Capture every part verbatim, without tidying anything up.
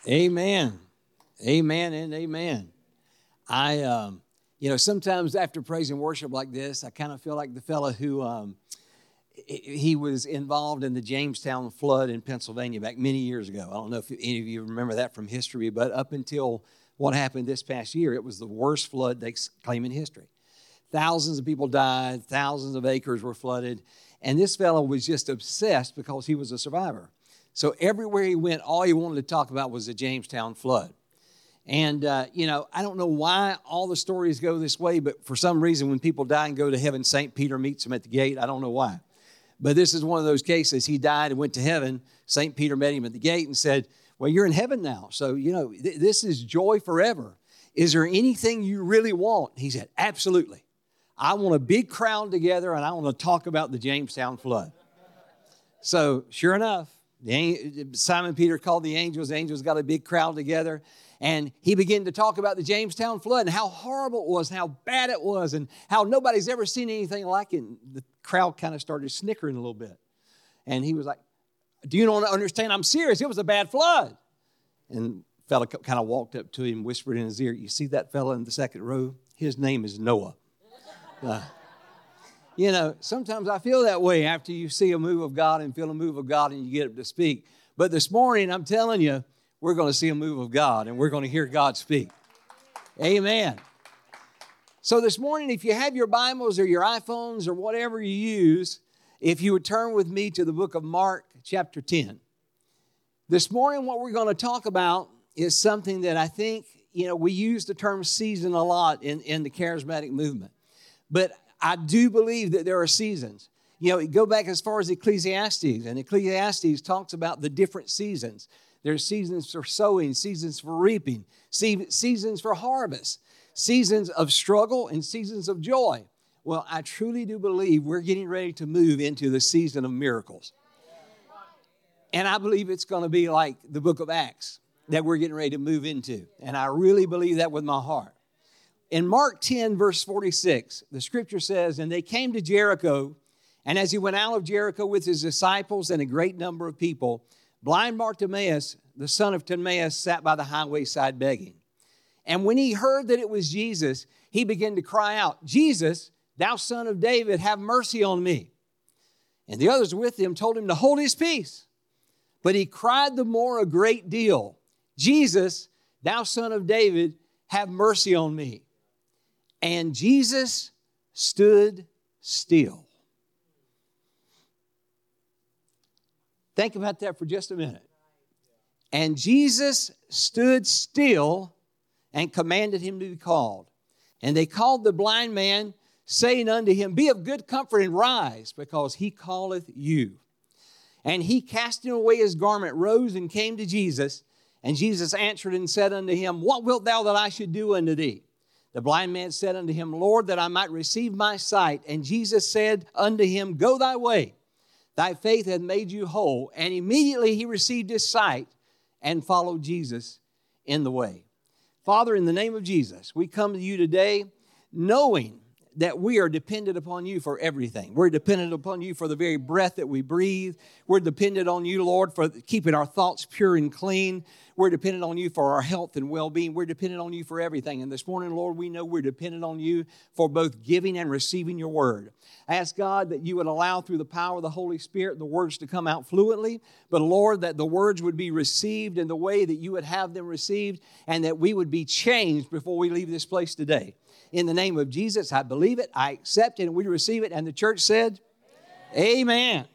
Amen. Amen and amen. I, um, you know, sometimes after praise and worship like this, I kind of feel like the fella who, um, he was involved in the Jamestown flood in Pennsylvania back many years ago. I don't know if any of you remember that from history, but up until what happened this past year, it was the worst flood they claim in history. Thousands of people died, thousands of acres were flooded, and this fellow was just obsessed because he was a survivor. So everywhere he went, all he wanted to talk about was the Jamestown flood. And, uh, you know, I don't know why all the stories go this way, but for some reason when people die and go to heaven, Saint Peter meets them at the gate. I don't know why. But this is one of those cases. He died and went to heaven. Saint Peter met him at the gate and said, well, you're in heaven now. So, you know, th- this is joy forever. Is there anything you really want? He said, absolutely. I want a big crowd together and I want to talk about the Jamestown flood. So, sure enough, the, Simon Peter called the angels. The angels got a big crowd together. And he began to talk about the Jamestown flood and how horrible it was, and how bad it was, and how nobody's ever seen anything like it. And the crowd kind of started snickering a little bit. And he was like, do you not understand? I'm serious. It was a bad flood. And the fella kind of walked up to him, whispered in his ear, you see that fella in the second row? His name is Noah. Uh, you know, sometimes I feel that way after you see a move of God and feel a move of God and you get up to speak. But this morning, I'm telling you, we're going to see a move of God, and we're going to hear God speak. Amen. So this morning, if you have your Bibles or your iPhones or whatever you use, if you would turn with me to the book of Mark, chapter ten. This morning, what we're going to talk about is something that I think, you know, we use the term season a lot in, in the charismatic movement. But I do believe that there are seasons. You know, go back as far as Ecclesiastes, and Ecclesiastes talks about the different seasons. There's seasons for sowing, seasons for reaping, seasons for harvest, seasons of struggle, and seasons of joy. Well, I truly do believe we're getting ready to move into the season of miracles. And I believe it's going to be like the book of Acts that we're getting ready to move into. And I really believe that with my heart. In Mark ten, verse forty-six, the scripture says, and they came to Jericho, and as he went out of Jericho with his disciples and a great number of people, blind Bartimaeus, the son of Timaeus, sat by the highway side begging. And when he heard that it was Jesus, he began to cry out, Jesus, thou son of David, have mercy on me. And the others with him told him to hold his peace. But he cried the more a great deal, Jesus, thou son of David, have mercy on me. And Jesus stood still. Think about that for just a minute. And Jesus stood still and commanded him to be called. And they called the blind man, saying unto him, be of good comfort and rise, because he calleth you. And he, casting away his garment, rose and came to Jesus. And Jesus answered and said unto him, what wilt thou that I should do unto thee? The blind man said unto him, Lord, that I might receive my sight. And Jesus said unto him, go thy way. Thy faith hath made you whole. And immediately he received his sight and followed Jesus in the way. Father, in the name of Jesus, we come to you today knowing that we are dependent upon you for everything. We're dependent upon you for the very breath that we breathe. We're dependent on you, Lord, for keeping our thoughts pure and clean. We're dependent on you for our health and well-being. We're dependent on you for everything. And this morning, Lord, we know we're dependent on you for both giving and receiving your word. I ask God that you would allow through the power of the Holy Spirit the words to come out fluently, but Lord, that the words would be received in the way that you would have them received, and that we would be changed before we leave this place today. In the name of Jesus, I believe it, I accept it, and we receive it. And the church said, Amen. Amen.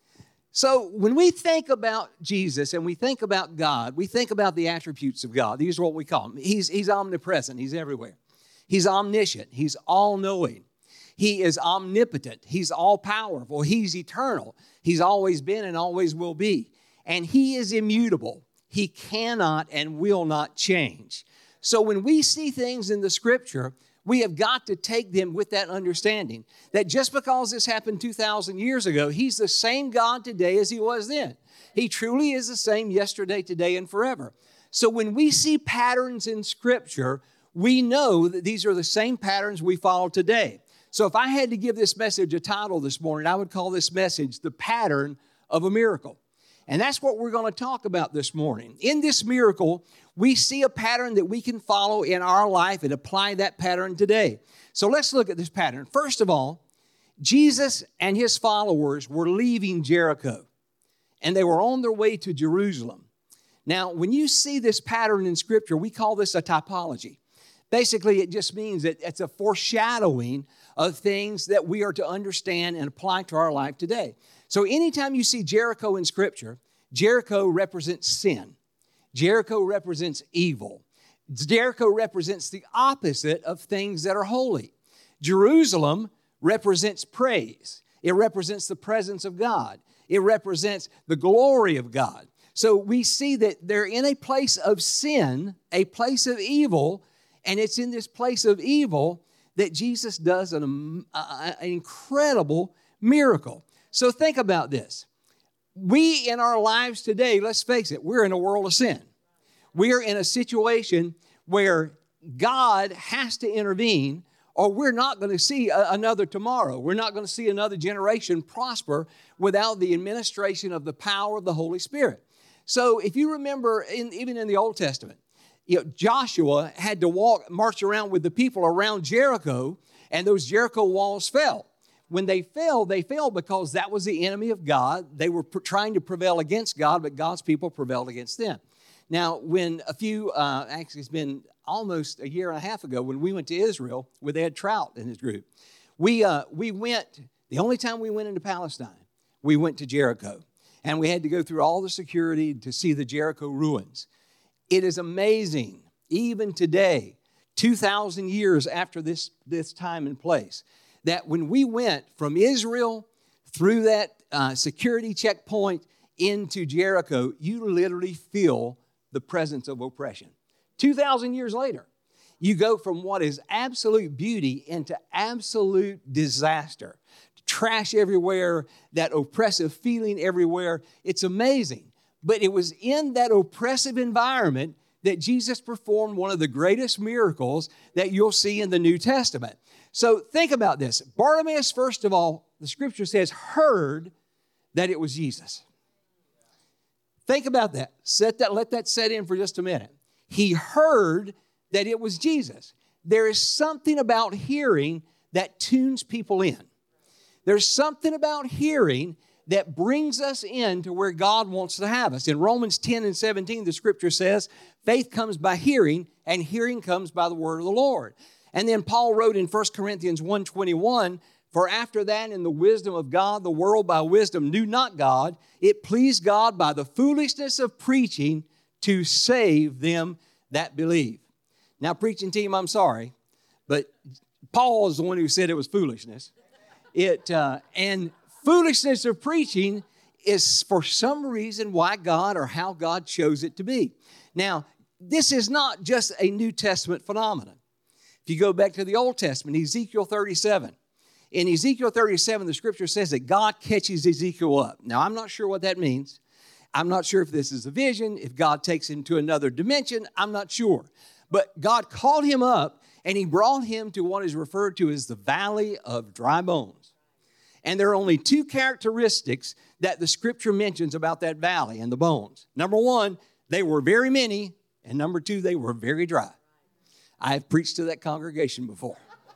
So when we think about Jesus and we think about God, we think about the attributes of God. These are what we call him. He's, he's omnipresent. He's everywhere. He's omniscient. He's all-knowing. He is omnipotent. He's all-powerful. He's eternal. He's always been and always will be. And he is immutable. He cannot and will not change. So when we see things in the Scripture, we have got to take them with that understanding that just because this happened two thousand years ago, he's the same God today as he was then. He truly is the same yesterday, today, and forever. So when we see patterns in Scripture, we know that these are the same patterns we follow today. So if I had to give this message a title this morning, I would call this message The Pattern of a Miracle. And that's what we're going to talk about this morning. In this miracle, we see a pattern that we can follow in our life and apply that pattern today. So let's look at this pattern. First of all, Jesus and his followers were leaving Jericho, and they were on their way to Jerusalem. Now, when you see this pattern in Scripture, we call this a typology. Basically, it just means that it's a foreshadowing of things that we are to understand and apply to our life today. So anytime you see Jericho in Scripture, Jericho represents sin. Jericho represents evil. Jericho represents the opposite of things that are holy. Jerusalem represents praise. It represents the presence of God. It represents the glory of God. So we see that they're in a place of sin, a place of evil, and it's in this place of evil that Jesus does an, uh, an incredible miracle. So think about this. We in our lives today, let's face it, we're in a world of sin. We're in a situation where God has to intervene, or we're not going to see a, another tomorrow. We're not going to see another generation prosper without the administration of the power of the Holy Spirit. So if you remember, in, even in the Old Testament, you know, Joshua had to walk, march around with the people around Jericho, and those Jericho walls fell. When they fell, they fell because that was the enemy of God. They were pr- trying to prevail against God, but God's people prevailed against them. Now, when a few, uh, actually it's been almost a year and a half ago, when we went to Israel with Ed Trout and his group, we uh, we went, the only time we went into Palestine, we went to Jericho. And we had to go through all the security to see the Jericho ruins. It is amazing, even today, two thousand years after this, this time and place, that when we went from Israel through that uh, security checkpoint into Jericho, you literally feel the presence of oppression. two thousand years later, you go from what is absolute beauty into absolute disaster. Trash everywhere, that oppressive feeling everywhere. It's amazing. But it was in that oppressive environment that Jesus performed one of the greatest miracles that you'll see in the New Testament. So think about this. Bartimaeus, first of all, the Scripture says, heard that it was Jesus. Think about that. Set that. Let that set in for just a minute. He heard that it was Jesus. There is something about hearing that tunes people in. There's something about hearing that brings us into where God wants to have us. In Romans ten and seventeen, the Scripture says, faith comes by hearing, and hearing comes by the word of the Lord. And then Paul wrote in First Corinthians one twenty-one, for after that, in the wisdom of God, the world by wisdom knew not God. It pleased God by the foolishness of preaching to save them that believe. Now, preaching team, I'm sorry, but Paul is the one who said it was foolishness. It uh, and foolishness of preaching is for some reason why God or how God chose it to be. Now, this is not just a New Testament phenomenon. If you go back to the Old Testament, Ezekiel thirty-seven. In Ezekiel thirty-seven, the Scripture says that God catches Ezekiel up. Now, I'm not sure what that means. I'm not sure if this is a vision, if God takes him to another dimension. I'm not sure. But God called him up, and he brought him to what is referred to as the Valley of Dry Bones. And there are only two characteristics that the Scripture mentions about that valley and the bones. Number one, they were very many, and number two, they were very dry. I have preached to that congregation before.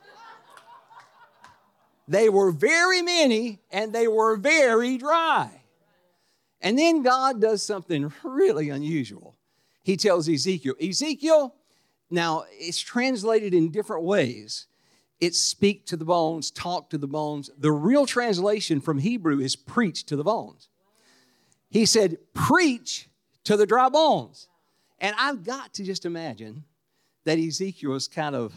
They were very many, and they were very dry. And then God does something really unusual. He tells Ezekiel, Ezekiel, now it's translated in different ways. It's speak to the bones, talk to the bones. The real translation from Hebrew is preach to the bones. He said, preach to the dry bones. And I've got to just imagine that Ezekiel was kind of,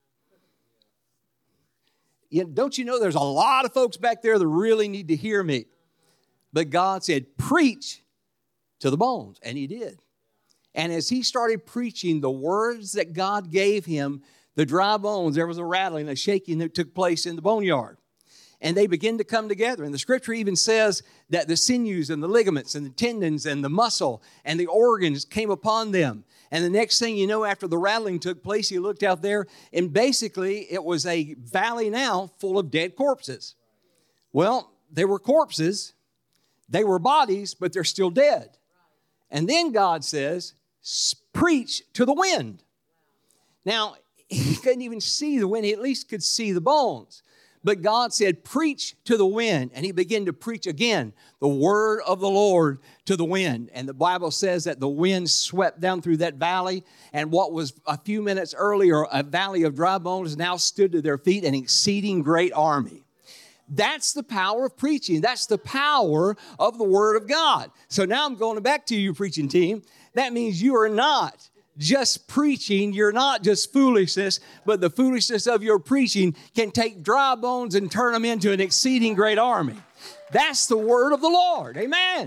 you know, don't you know there's a lot of folks back there that really need to hear me. But God said, preach to the bones. And he did. And as he started preaching the words that God gave him, the dry bones, there was a rattling, a shaking that took place in the boneyard. And they began to come together. And the Scripture even says that the sinews and the ligaments and the tendons and the muscle and the organs came upon them. And the next thing you know, after the rattling took place, he looked out there, and basically it was a valley now full of dead corpses. Well, there were corpses. They were bodies, but they're still dead. And then God says, preach to the wind. Now, he couldn't even see the wind. He at least could see the bones. But God said, preach to the wind. And he began to preach again the word of the Lord to the wind. And the Bible says that the wind swept down through that valley. And what was a few minutes earlier a valley of dry bones now stood to their feet, an exceeding great army. That's the power of preaching. That's the power of the word of God. So now I'm going back to you, preaching team. That means you are not just preaching. You're not just foolishness, but the foolishness of your preaching can take dry bones and turn them into an exceeding great army. That's the word of the Lord. Amen.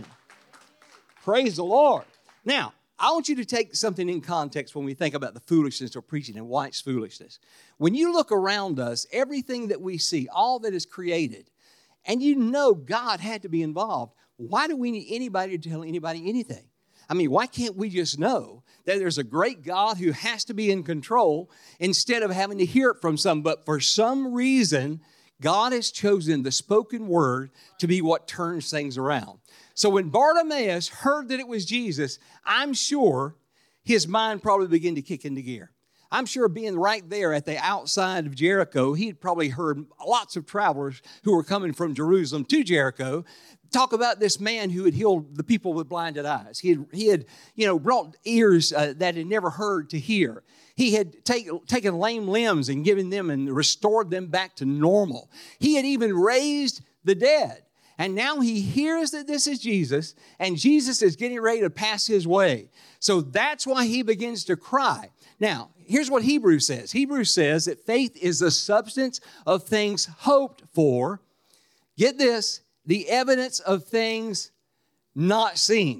Praise the Lord. Now, I want you to take something in context when we think about the foolishness of preaching and why it's foolishness. When you look around us, everything that we see, all that is created, and you know God had to be involved, why do we need anybody to tell anybody anything? I mean, why can't we just know that there's a great God who has to be in control instead of having to hear it from some? But for some reason, God has chosen the spoken word to be what turns things around. So when Bartimaeus heard that it was Jesus, I'm sure his mind probably began to kick into gear. I'm sure being right there at the outside of Jericho, he'd probably heard lots of travelers who were coming from Jerusalem to Jericho talk about this man who had healed the people with blinded eyes. He had, he had you know, brought ears uh, that had never heard to hear. He had take, taken lame limbs and given them and restored them back to normal. He had even raised the dead. And now he hears that this is Jesus, and Jesus is getting ready to pass his way. So that's why he begins to cry. Now, here's what Hebrews says. Hebrews says that faith is the substance of things hoped for. Get this, the evidence of things not seen.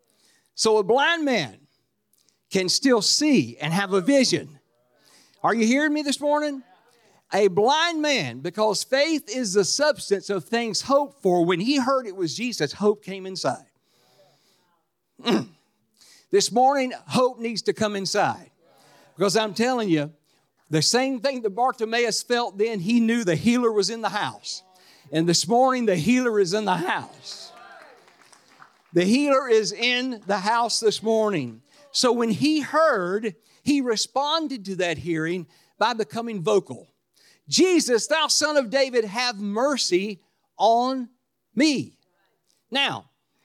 So a blind man can still see and have a vision. Are you hearing me this morning? A blind man, because faith is the substance of things hoped for. When he heard it was Jesus, hope came inside. Mm. This morning, hope needs to come inside. Because I'm telling you, the same thing that Bartimaeus felt then, he knew the healer was in the house. And this morning, the healer is in the house. The healer is in the house this morning. So when he heard, he responded to that hearing by becoming vocal. Jesus, thou son of David, have mercy on me. Now,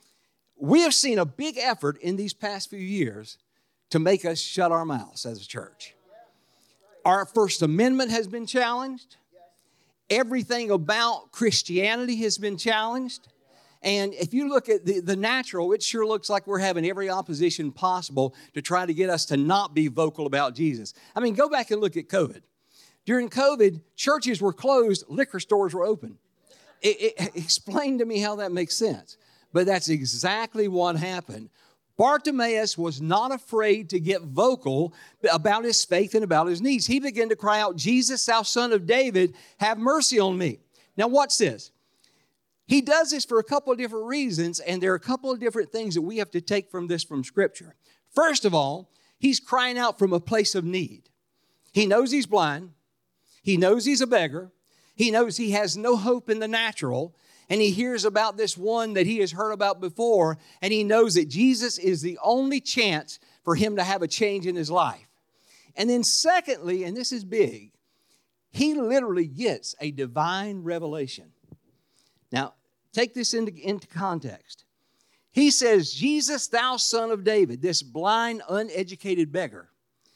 we have seen a big effort in these past few years to make us shut our mouths as a church. Our First Amendment has been challenged. Everything about Christianity has been challenged. And if you look at the, the natural, it sure looks like we're having every opposition possible to try to get us to not be vocal about Jesus. I mean, go back and look at COVID. During COVID, churches were closed, liquor stores were open. It, it, explain to me how that makes sense. But that's exactly what happened. Bartimaeus was not afraid to get vocal about his faith and about his needs. He began to cry out, Jesus, thou son of David, have mercy on me. Now watch this. He does this for a couple of different reasons, and there are a couple of different things that we have to take from this from Scripture. First of all, he's crying out from a place of need. He knows he's blind. He knows he's a beggar. He knows he has no hope in the natural. And he hears about this one that he has heard about before. And he knows that Jesus is the only chance for him to have a change in his life. And then secondly, and this is big, he literally gets a divine revelation. Now, take this into, into context. He says, Jesus, thou son of David, this blind, uneducated beggar.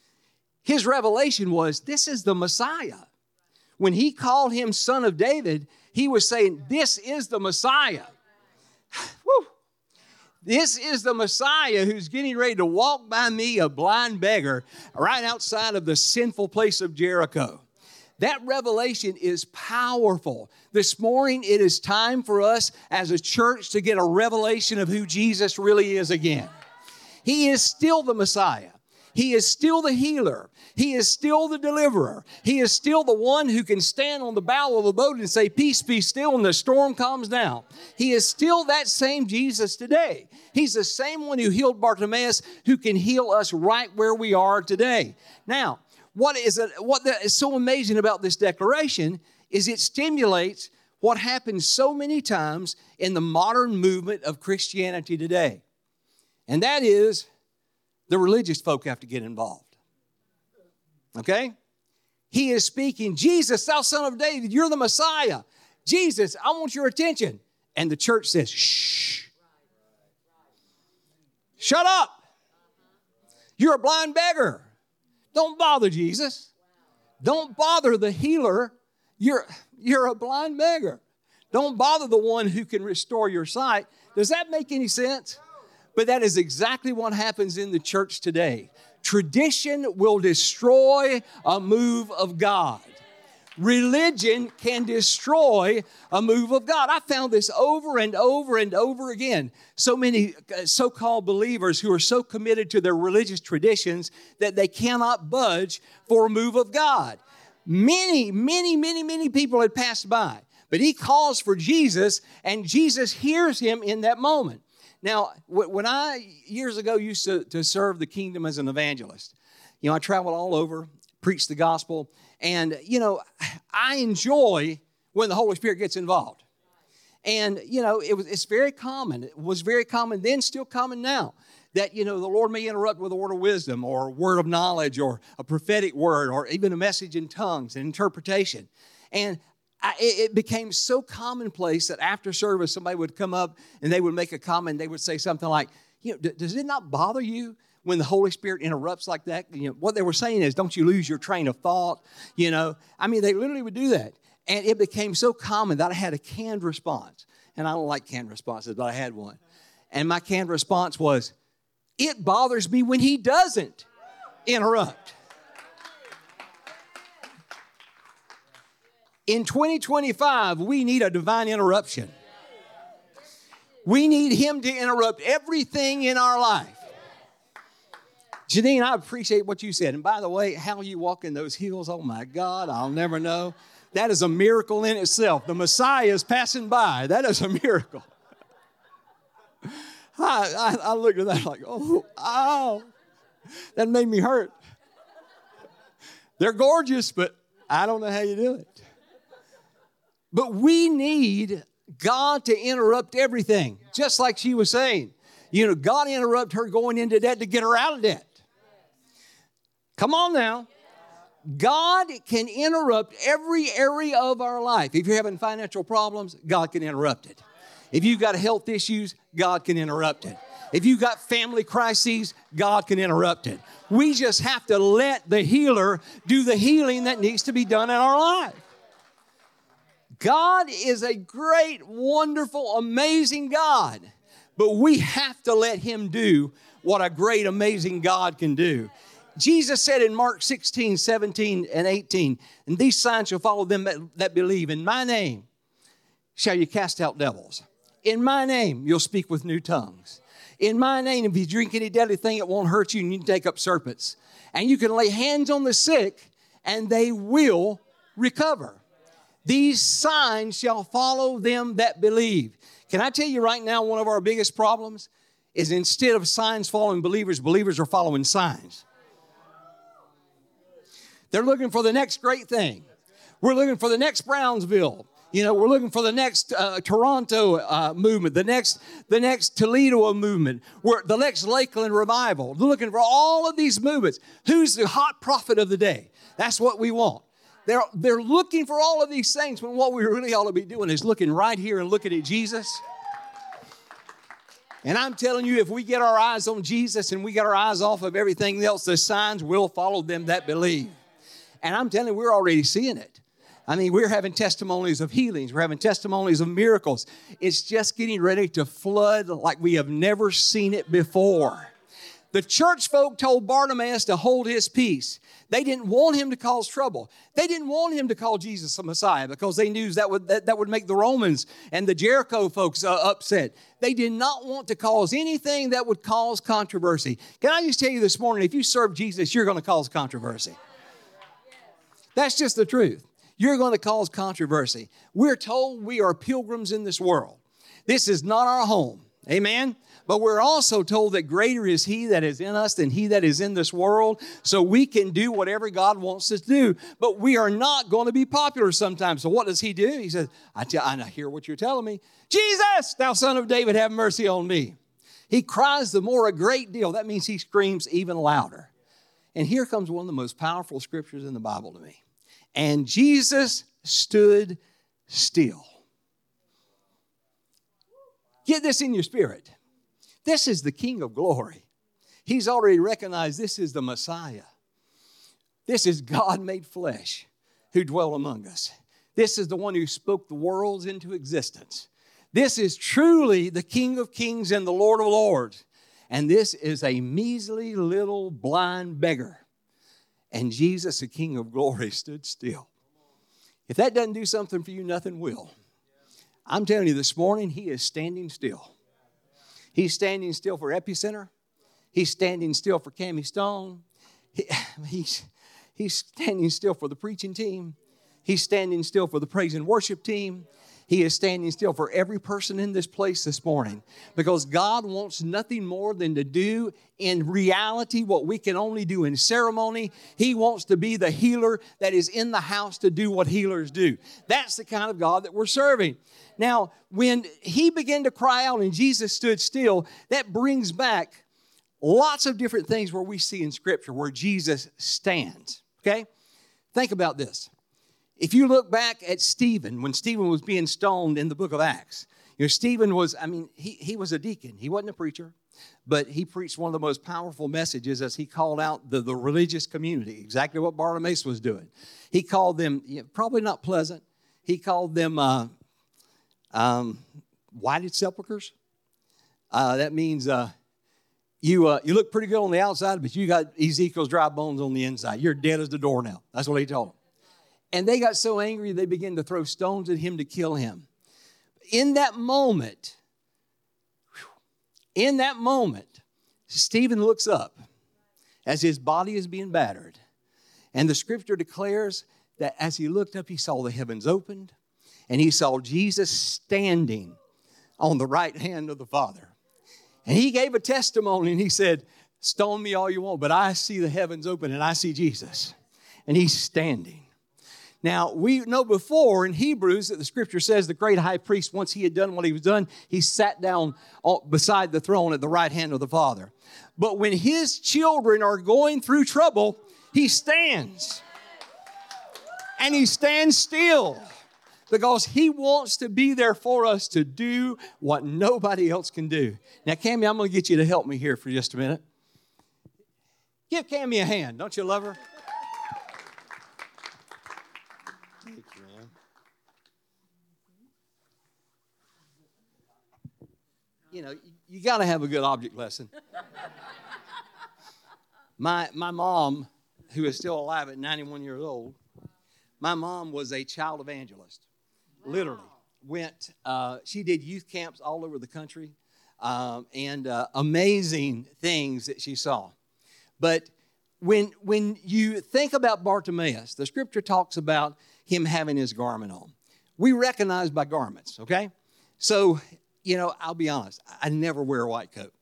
His revelation was, this is the Messiah. When he called him son of David, he was saying, this is the Messiah. Woo. This is the Messiah who's getting ready to walk by me, a blind beggar, right outside of the sinful place of Jericho. That revelation is powerful. This morning, it is time for us as a church to get a revelation of who Jesus really is again. He is still the Messiah. He is still the healer. He is still the deliverer. He is still the one who can stand on the bow of a boat and say, peace, be still, and the storm calms down. He is still that same Jesus today. He's the same one who healed Bartimaeus, who can heal us right where we are today. Now, what is it, what is so amazing about this declaration is it stimulates what happens so many times in the modern movement of Christianity today. And that is the religious folk have to get involved. Okay? He is speaking, Jesus, thou son of David, you're the Messiah. Jesus, I want your attention. And the church says, shh. Shut up. You're a blind beggar. Don't bother Jesus. Don't bother the healer. You're, you're a blind beggar. Don't bother the one who can restore your sight. Does that make any sense? But that is exactly what happens in the church today. Tradition will destroy a move of God. Religion can destroy a move of God. I found this over and over and over again. So many so-called believers who are so committed to their religious traditions that they cannot budge for a move of God. Many, many, many, many people had passed by. But he calls for Jesus, and Jesus hears him in that moment. Now, when I, years ago, used to, to serve the kingdom as an evangelist, you know, I traveled all over, preached the gospel, and, you know, I enjoy when the Holy Spirit gets involved. And, you know, it was, it's very common. It was very common then, still common now, that, you know, the Lord may interrupt with a word of wisdom or a word of knowledge or a prophetic word or even a message in tongues and interpretation. And I, it became so commonplace that after service, somebody would come up and they would make a comment. They would say something like, you know, does it not bother you when the Holy Spirit interrupts like that? You know, what they were saying is, don't you lose your train of thought? You know, I mean, they literally would do that. And it became so common that I had a canned response. And I don't like canned responses, but I had one. And my canned response was, it bothers me when he doesn't interrupt. In twenty twenty-five, we need a divine interruption. We need him to interrupt everything in our life. Janine, I appreciate what you said. And by the way, how you walk in those heels, oh my God, I'll never know. That is a miracle in itself. The Messiah is passing by. That is a miracle. I, I, I looked at that like, oh, ow. That made me hurt. They're gorgeous, but I don't know how you do it. But we need God to interrupt everything, just like she was saying. You know, God interrupted her going into debt to get her out of debt. Come on now. God can interrupt every area of our life. If you're having financial problems, God can interrupt it. If you've got health issues, God can interrupt it. If you've got family crises, God can interrupt it. We just have to let the healer do the healing that needs to be done in our life. God is a great, wonderful, amazing God, but we have to let him do what a great, amazing God can do. Jesus said in Mark sixteen, seventeen, and eighteen, and these signs shall follow them that, that believe. In my name shall you cast out devils. In my name you'll speak with new tongues. In my name, if you drink any deadly thing, it won't hurt you, and you can take up serpents. And you can lay hands on the sick, and they will recover. These signs shall follow them that believe. Can I tell you right now, one of our biggest problems is instead of signs following believers, believers are following signs. They're looking for the next great thing. We're looking for the next Brownsville. You know, we're looking for the next uh, Toronto uh, movement, the next the next Toledo movement, we're, the next Lakeland revival. We're looking for all of these movements. Who's the hot prophet of the day? That's what we want. They're, they're looking for all of these things when what we really ought to be doing is looking right here and looking at Jesus. And I'm telling you, if we get our eyes on Jesus and we get our eyes off of everything else, the signs will follow them that believe. And I'm telling you, we're already seeing it. I mean, we're having testimonies of healings. We're having testimonies of miracles. It's just getting ready to flood like we have never seen it before. The church folk told Bartimaeus to hold his peace. They didn't want him to cause trouble. They didn't want him to call Jesus a Messiah because they knew that would, that, that would make the Romans and the Jericho folks uh, upset. They did not want to cause anything that would cause controversy. Can I just tell you this morning, if you serve Jesus, you're going to cause controversy. That's just the truth. You're going to cause controversy. We're told we are pilgrims in this world. This is not our home. Amen? But we're also told that greater is he that is in us than he that is in this world. So we can do whatever God wants us to do. But we are not going to be popular sometimes. So what does he do? He says, I, tell, I hear what you're telling me. Jesus, thou son of David, have mercy on me. He cries the more a great deal. That means he screams even louder. And here comes one of the most powerful scriptures in the Bible to me. And Jesus stood still. Get this in your spirit. This is the King of glory. He's already recognized this is the Messiah. This is God made flesh who dwelt among us. This is the one who spoke the worlds into existence. This is truly the King of kings and the Lord of lords. And this is a measly little blind beggar. And Jesus, the King of glory, stood still. If that doesn't do something for you, nothing will. I'm telling you this morning, he is standing still. He's standing still for Epicenter. He's standing still for Cammie Stone. He, he's, he's standing still for the preaching team. He's standing still for the praise and worship team. He is standing still for every person in this place this morning, because God wants nothing more than to do in reality what we can only do in ceremony. He wants to be the healer that is in the house to do what healers do. That's the kind of God that we're serving. Now, when he began to cry out and Jesus stood still, that brings back lots of different things where we see in Scripture where Jesus stands, okay? Think about this. If you look back at Stephen, when Stephen was being stoned in the book of Acts, you know, Stephen was, I mean, he, he was a deacon. He wasn't a preacher, but he preached one of the most powerful messages as he called out the, the religious community, exactly what Bartimaeus was doing. He called them, you know, probably not pleasant, he called them uh, um, whited sepulchres. Uh, that means uh, you uh, you look pretty good on the outside, but you got Ezekiel's dry bones on the inside. You're dead as the doornail. That's what he told them. And they got so angry, they began to throw stones at him to kill him. In that moment, in that moment, Stephen looks up as his body is being battered. And the scripture declares that as he looked up, he saw the heavens opened, and he saw Jesus standing on the right hand of the Father. And he gave a testimony, and he said, stone me all you want, but I see the heavens open, and I see Jesus. And he's standing. Now, we know before in Hebrews that the scripture says the great high priest, once he had done what he was done, he sat down beside the throne at the right hand of the Father. But when his children are going through trouble, he stands. And he stands still because he wants to be there for us to do what nobody else can do. Now, Cammie, I'm going to get you to help me here for just a minute. Give Cammie a hand. Don't you love her? You know, you got to have a good object lesson. My my mom, who is still alive at ninety-one years old, my mom was a child evangelist. Wow. Literally. Went, uh, she did youth camps all over the country, um, and uh, amazing things that she saw. But when, when you think about Bartimaeus, the scripture talks about him having his garment on. We recognize by garments, okay? So, you know, I'll be honest, I never wear a white coat.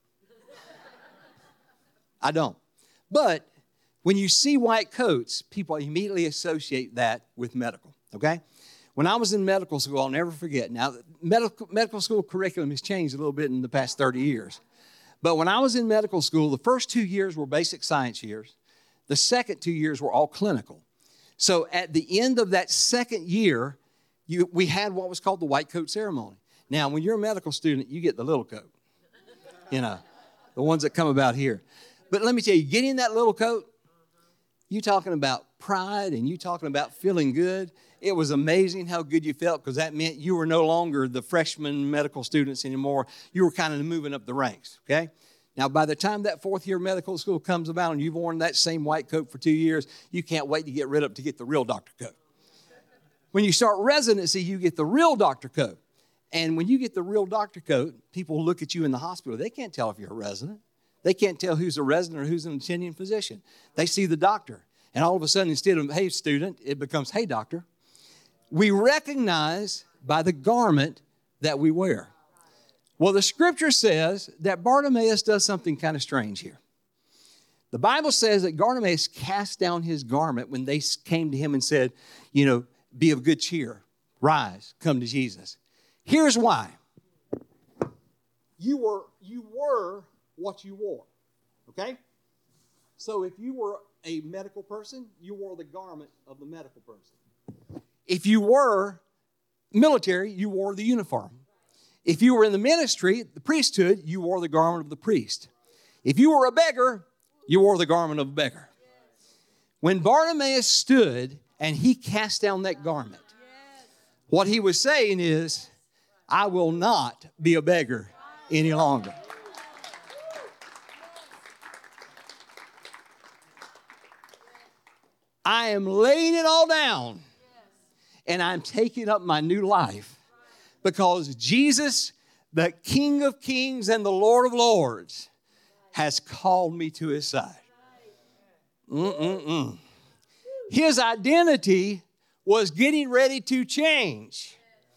I don't. But when you see white coats, people immediately associate that with medical, okay? When I was in medical school, I'll never forget. Now, medical, medical school curriculum has changed a little bit in the past thirty years. But when I was in medical school, the first two years were basic science years. The second two years were all clinical. So at the end of that second year, you, we had what was called the white coat ceremony. Now, when you're a medical student, you get the little coat, you know, the ones that come about here. But let me tell you, getting that little coat, you talking about pride and you talking about feeling good. It was amazing how good you felt, because that meant you were no longer the freshman medical students anymore. You were kind of moving up the ranks, okay? Now, by the time that fourth year medical school comes about and you've worn that same white coat for two years, you can't wait to get rid of it to get the real doctor coat. When you start residency, you get the real doctor coat. And when you get the real doctor coat, people look at you in the hospital. They can't tell if you're a resident. They can't tell who's a resident or who's an attending physician. They see the doctor. And all of a sudden, instead of, hey, student, it becomes, hey, doctor. We recognize by the garment that we wear. Well, the scripture says that Bartimaeus does something kind of strange here. The Bible says that Bartimaeus cast down his garment when they came to him and said, you know, be of good cheer, rise, come to Jesus. Here's why. You were, you were what you wore, okay? So if you were a medical person, you wore the garment of the medical person. If you were military, you wore the uniform. If you were in the ministry, the priesthood, you wore the garment of the priest. If you were a beggar, you wore the garment of a beggar. When Bartimaeus stood and he cast down that garment, what he was saying is, I will not be a beggar any longer. I am laying it all down and I'm taking up my new life because Jesus, the King of Kings and the Lord of Lords, has called me to his side. Mm-mm-mm. His identity was getting ready to change.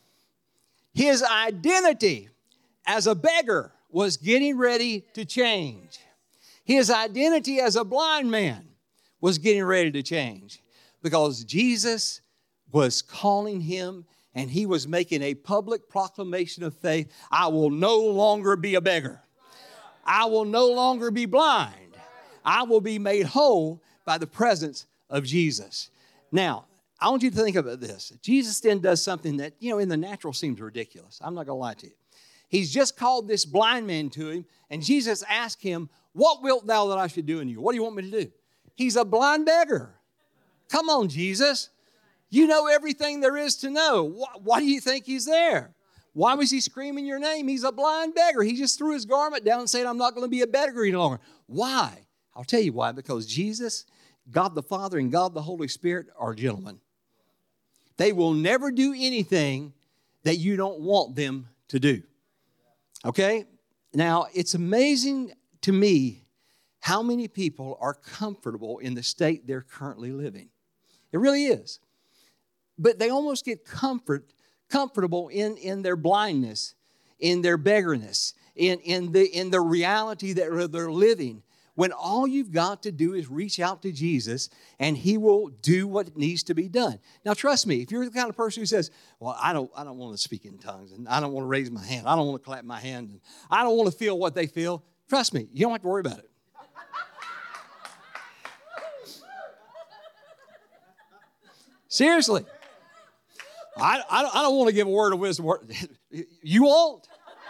His identity as a beggar was getting ready to change. His identity as a blind man was getting ready to change because Jesus was calling him and he was making a public proclamation of faith. I will no longer be a beggar. I will no longer be blind. I will be made whole by the presence of Jesus. Now, I want you to think about this. Jesus then does something that, you know, in the natural seems ridiculous. I'm not going to lie to you. He's just called this blind man to him, and Jesus asked him, what wilt thou that I should do unto you? What do you want me to do? He's a blind beggar. Come on, Jesus. You know everything there is to know. Why, why do you think he's there? Why was he screaming your name? He's a blind beggar. He just threw his garment down and said, I'm not going to be a beggar any longer. Why? I'll tell you why. Because Jesus, God the Father, and God the Holy Spirit are gentlemen. They will never do anything that you don't want them to do. Okay? Now, it's amazing to me how many people are comfortable in the state they're currently living. It really is. But they almost get comfort, comfortable in, in their blindness, in their beggarness, in, in, the, in the reality that they're living, when all you've got to do is reach out to Jesus and he will do what needs to be done. Now, trust me, if you're the kind of person who says, well, I don't, I don't want to speak in tongues, and I don't want to raise my hand, I don't want to clap my hand, and I don't want to feel what they feel, trust me, you don't have to worry about it. Seriously. I, I, don't, I don't want to give a word of wisdom. You won't.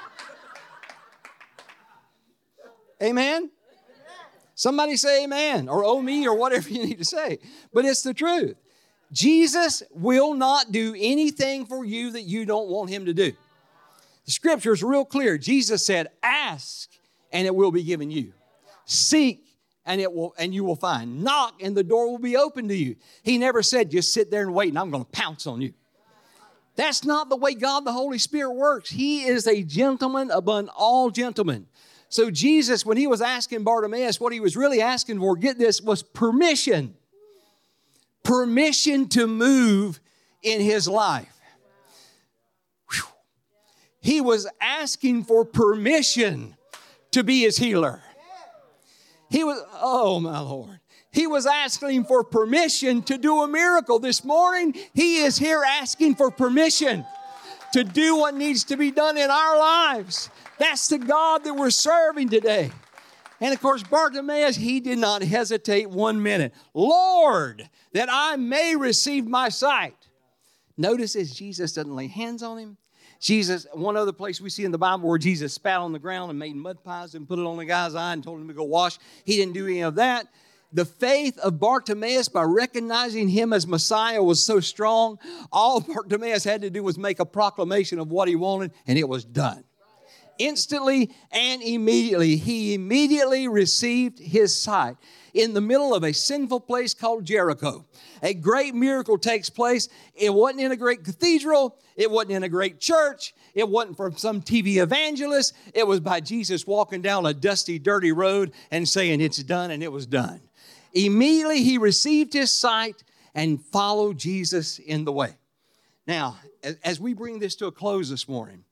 Amen? Somebody say amen, or oh me, or whatever you need to say. But it's the truth. Jesus will not do anything for you that you don't want him to do. The scripture is real clear. Jesus said, ask, and it will be given you. Seek, and it will, and you will find. Knock, and the door will be open to you. He never said, just sit there and wait, and I'm going to pounce on you. That's not the way God the Holy Spirit works. He is a gentleman among all gentlemen. So Jesus, when he was asking Bartimaeus, what he was really asking for, get this, was permission. Permission to move in his life. Whew. He was asking for permission to be his healer. He was, oh my Lord. He was asking for permission to do a miracle. This morning, he is here asking for permission to do what needs to be done in our lives. That's the God that we're serving today. And of course, Bartimaeus, he did not hesitate one minute. Lord, that I may receive my sight. Notice as Jesus doesn't lay hands on him. Jesus, one other place we see in the Bible where Jesus spat on the ground and made mud pies and put it on the guy's eye and told him to go wash. He didn't do any of that. The faith of Bartimaeus, by recognizing him as Messiah, was so strong, all Bartimaeus had to do was make a proclamation of what he wanted, and it was done. Instantly and immediately, he immediately received his sight. In the middle of a sinful place called Jericho, a great miracle takes place. It wasn't in a great cathedral. It wasn't in a great church. It wasn't from some T V evangelist. It was by Jesus walking down a dusty, dirty road and saying, it's done, and it was done. Immediately, he received his sight and followed Jesus in the way. Now, as we bring this to a close this morning,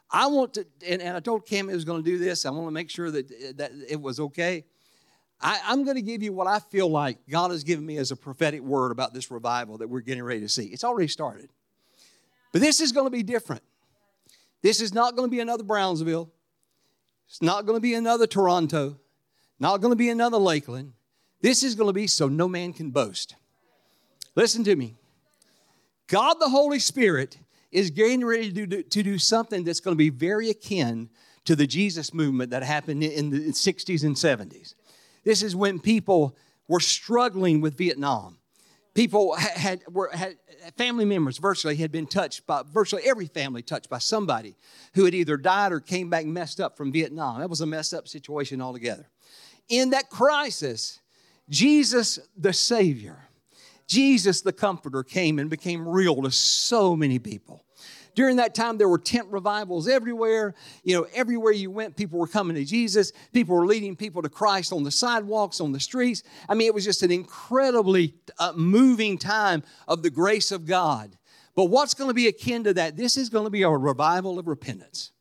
I want to, and, and I told Cam I was going to do this. I want to make sure that, that it was okay. I, I'm going to give you what I feel like God has given me as a prophetic word about this revival that we're getting ready to see. It's already started. But this is going to be different. This is not going to be another Brownsville. It's not going to be another Toronto. Not going to be another Lakeland. This is going to be so no man can boast. Listen to me. God the Holy Spirit is getting ready to do, to do something that's going to be very akin to the Jesus movement that happened in the sixties and seventies. This is when people were struggling with Vietnam. People had, were, had family members virtually had been touched by, virtually every family touched by somebody who had either died or came back messed up from Vietnam. That was a messed up situation altogether. In that crisis, Jesus the Savior, Jesus the Comforter came and became real to so many people. During that time, there were tent revivals everywhere. You know, everywhere you went, people were coming to Jesus. People were leading people to Christ on the sidewalks, on the streets. I mean, it was just an incredibly uh, moving time of the grace of God. But what's going to be akin to that? This is going to be a revival of repentance.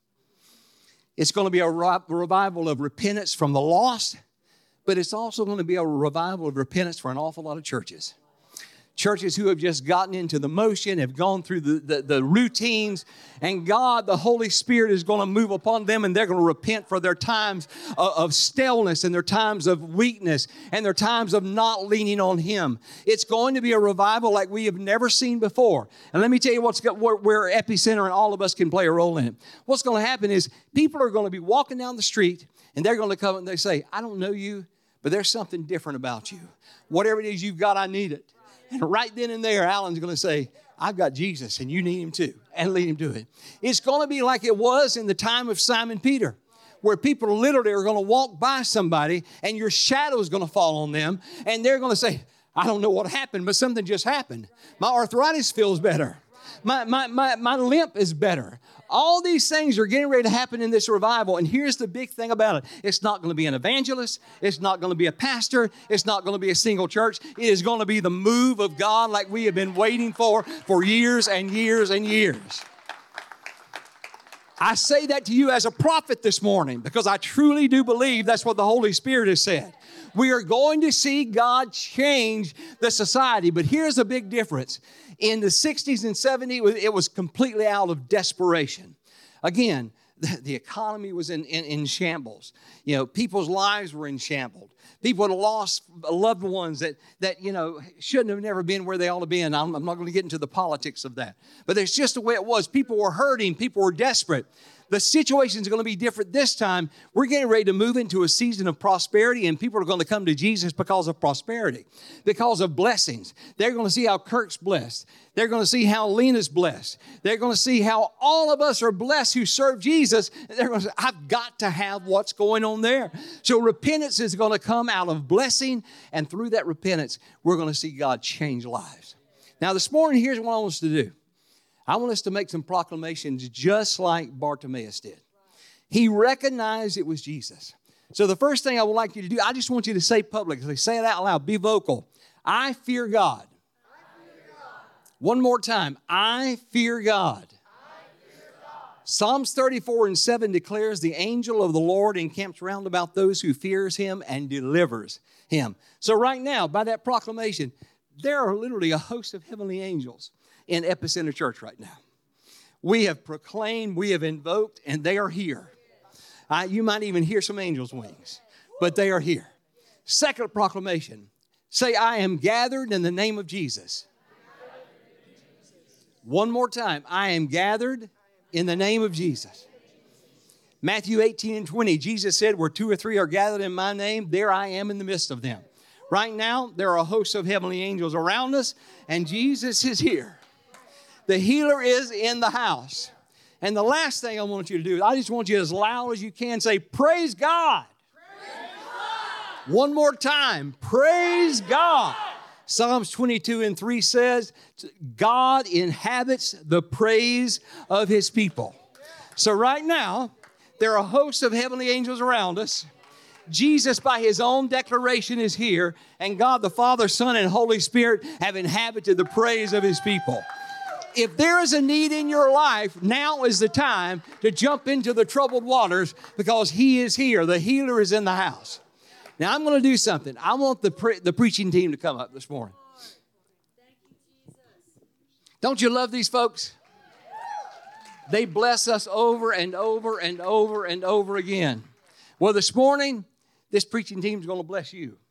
It's going to be a re- revival of repentance from the lost, but it's also going to be a revival of repentance for an awful lot of churches. Churches who have just gotten into the motion, have gone through the, the, the routines, and God, the Holy Spirit, is going to move upon them, and they're going to repent for their times of, of staleness and their times of weakness and their times of not leaning on Him. It's going to be a revival like we have never seen before. And let me tell you what's got, where, where Epicenter and all of us can play a role in it. What's going to happen is people are going to be walking down the street, and they're going to come and they say, I don't know you, but there's something different about you. Whatever it is you've got, I need it. And right then and there, Alan's going to say, I've got Jesus and you need Him too, and lead Him to it. It's going to be like it was in the time of Simon Peter, where people literally are going to walk by somebody and your shadow is going to fall on them. And they're going to say, I don't know what happened, but something just happened. My arthritis feels better. My, my, my, my limp is better. All these things are getting ready to happen in this revival. And here's the big thing about it. It's not going to be an evangelist. It's not going to be a pastor. It's not going to be a single church. It is going to be the move of God like we have been waiting for for years and years and years. I say that to you as a prophet this morning because I truly do believe that's what the Holy Spirit has said. We are going to see God change the society. But here's a big difference. In the sixties and seventies, it was completely out of desperation. Again, the, the economy was in, in, in shambles. You know, people's lives were in shambles. People had lost loved ones that, that, you know, shouldn't have never been where they ought to be. And I'm, I'm not going to get into the politics of that. But it's just the way it was. People were hurting. People were desperate. The situation is going to be different this time. We're getting ready to move into a season of prosperity, and people are going to come to Jesus because of prosperity, because of blessings. They're going to see how Kirk's blessed. They're going to see how Lena's blessed. They're going to see how all of us are blessed who serve Jesus. They're going to say, I've got to have what's going on there. So repentance is going to come out of blessing, and through that repentance, we're going to see God change lives. Now, this morning, here's what I want us to do. I want us to make some proclamations just like Bartimaeus did. He recognized it was Jesus. So the first thing I would like you to do, I just want you to say publicly, say it out loud, be vocal. I fear God. I fear God. One more time. I fear God. I fear God. Psalms thirty-four and seven declares the angel of the Lord encamps round about those who fears Him and delivers him. So right now, by that proclamation, there are literally a host of heavenly angels in Epicenter Church right now. We have proclaimed, we have invoked, and they are here. Uh, you might even hear some angels' wings, but they are here. Second proclamation, say, I am gathered in the name of Jesus. One more time, I am gathered in the name of Jesus. Matthew eighteen and twenty, Jesus said, where two or three are gathered in my name, there I am in the midst of them. Right now, there are a host of heavenly angels around us, and Jesus is here. The healer is in the house. And the last thing I want you to do, I just want you as loud as you can say, praise God. Praise God. One more time, praise God. Psalms twenty-two and three says, God inhabits the praise of His people. So right now, there are hosts of heavenly angels around us. Jesus, by His own declaration, is here. And God, the Father, Son, and Holy Spirit have inhabited the praise of His people. If there is a need in your life, now is the time to jump into the troubled waters because He is here. The healer is in the house. Now, I'm going to do something. I want the, pre- the preaching team to come up this morning. Don't you love these folks? They bless us over and over and over and over again. Well, this morning, this preaching team is going to bless you.